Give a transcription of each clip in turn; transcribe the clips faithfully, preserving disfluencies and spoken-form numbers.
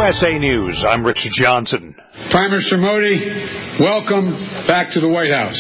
U S A News, I'm Richard Johnson. Prime Minister Modi, welcome back to the White House.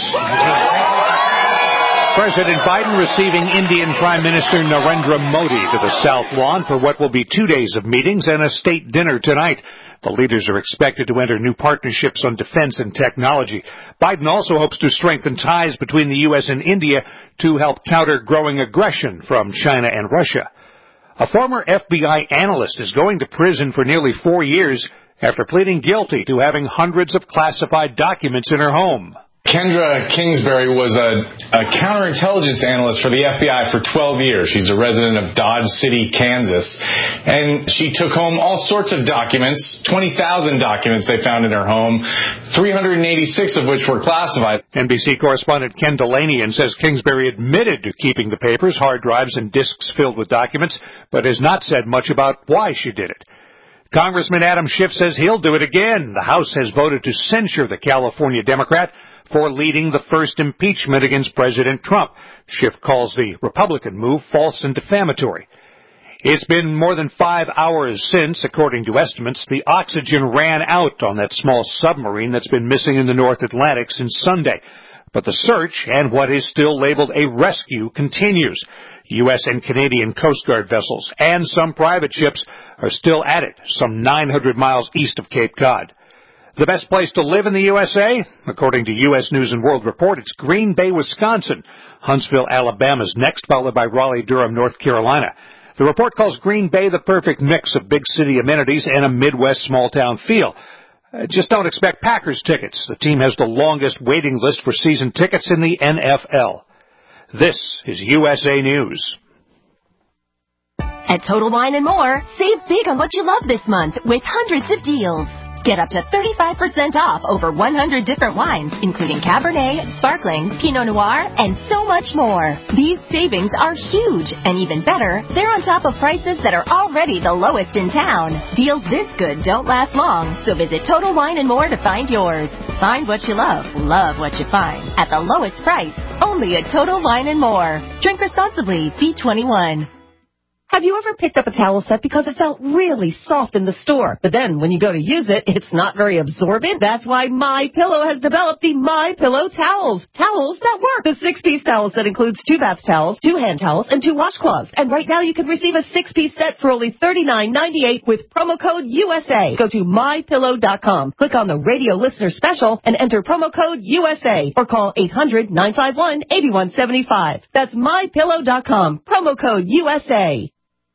President Biden receiving Indian Prime Minister Narendra Modi to the South Lawn for what will be two days of meetings and a state dinner tonight. The leaders are expected to enter new partnerships on defense and technology. Biden also hopes to strengthen ties between the U S and India to help counter growing aggression from China and Russia. A former F B I analyst is going to prison for nearly four years after pleading guilty to having hundreds of classified documents in her home. Kendra Kingsbury was a, a counterintelligence analyst for the F B I for twelve years. She's a resident of Dodge City, Kansas. And she took home all sorts of documents, twenty thousand documents they found in her home, three hundred eighty-six of which were classified. N B C correspondent Ken Delanian says Kingsbury admitted to keeping the papers, hard drives, and disks filled with documents, but has not said much about why she did it. Congressman Adam Schiff says he'll do it again. The House has voted to censure the California Democrat for leading the first impeachment against President Trump. Schiff calls the Republican move false and defamatory. It's been more than five hours since, according to estimates, the oxygen ran out on that small submarine that's been missing in the North Atlantic since Sunday. But the search, and what is still labeled a rescue, continues. U S and Canadian Coast Guard vessels and some private ships are still at it, some nine hundred miles east of Cape Cod. The best place to live in the U S A? According to U S News and World Report, it's Green Bay, Wisconsin. Huntsville, Alabama's next, followed by Raleigh-Durham, North Carolina. The report calls Green Bay the perfect mix of big city amenities and a Midwest small-town feel. Uh, just don't expect Packers tickets. The team has the longest waiting list for season tickets in the N F L. This is U S A News. At Total Wine and More, save big on what you love this month with hundreds of deals. Get up to thirty-five percent off over one hundred different wines, including Cabernet, Sparkling, Pinot Noir, and so much more. These savings are huge, and even better, they're on top of prices that are already the lowest in town. Deals this good don't last long, so visit Total Wine and More to find yours. Find what you love, love what you find, at the lowest price, only at Total Wine and More. Drink responsibly, B twenty-one. Have you ever picked up a towel set because it felt really soft in the store, but then when you go to use it, it's not very absorbent? That's why MyPillow has developed the MyPillow towels. Towels that work. The six-piece towel set includes two bath towels, two hand towels, and two washcloths. And right now you can receive a six-piece set for only thirty-nine ninety-eight with promo code U S A. Go to my pillow dot com, click on the radio listener special, and enter promo code U S A, or call eight hundred nine five one eight one seven five. That's my pillow dot com, promo code U S A.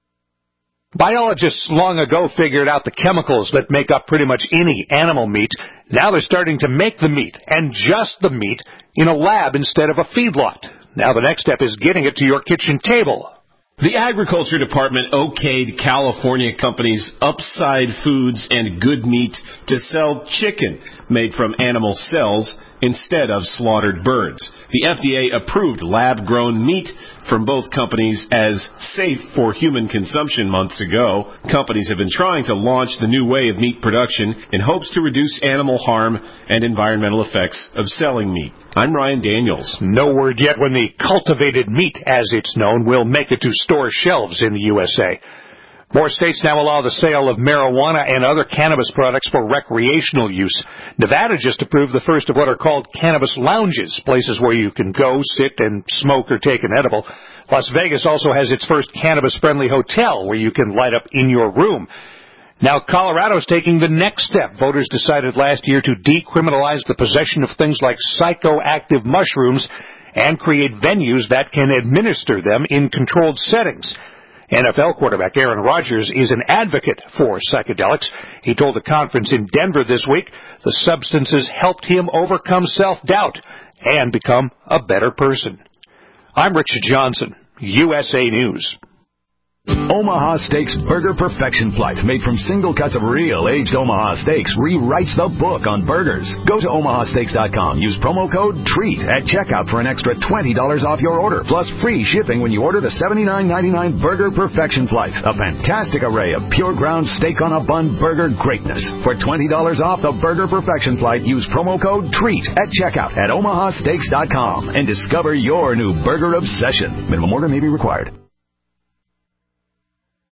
Biologists long ago figured out the chemicals that make up pretty much any animal meat. Now they're starting to make the meat, and just the meat, in a lab instead of a feedlot. Now the next step is getting it to your kitchen table. The Agriculture Department okayed California companies Upside Foods and Good Meat to sell chicken made from animal cells instead of slaughtered birds. The F D A approved lab-grown meat from both companies as safe for human consumption months ago. Companies have been trying to launch the new way of meat production in hopes to reduce animal harm and environmental effects of selling meat. I'm Ryan Daniels. No word yet when the cultivated meat, as it's known, will make it to store shelves in the U S A. More states now allow the sale of marijuana and other cannabis products for recreational use. Nevada just approved the first of what are called cannabis lounges, places where you can go, sit, and smoke or take an edible. Las Vegas also has its first cannabis-friendly hotel where you can light up in your room. Now Colorado's taking the next step. Voters decided last year to decriminalize the possession of things like psychoactive mushrooms and create venues that can administer them in controlled settings. N F L quarterback Aaron Rodgers is an advocate for psychedelics. He told a conference in Denver this week the substances helped him overcome self-doubt and become a better person. I'm Richard Johnson, U S A News. Omaha Steaks Burger Perfection Flight, made from single cuts of real aged Omaha steaks, rewrites the book on burgers. Go to omaha steaks dot com. Use promo code TREAT at checkout for an extra twenty dollars off your order, plus free shipping when you order the seventy-nine ninety-nine Burger Perfection Flight. A fantastic array of pure ground steak on a bun burger greatness. For twenty dollars off the Burger Perfection Flight, use promo code TREAT at checkout at omaha steaks dot com and discover your new burger obsession. Minimum order may be required.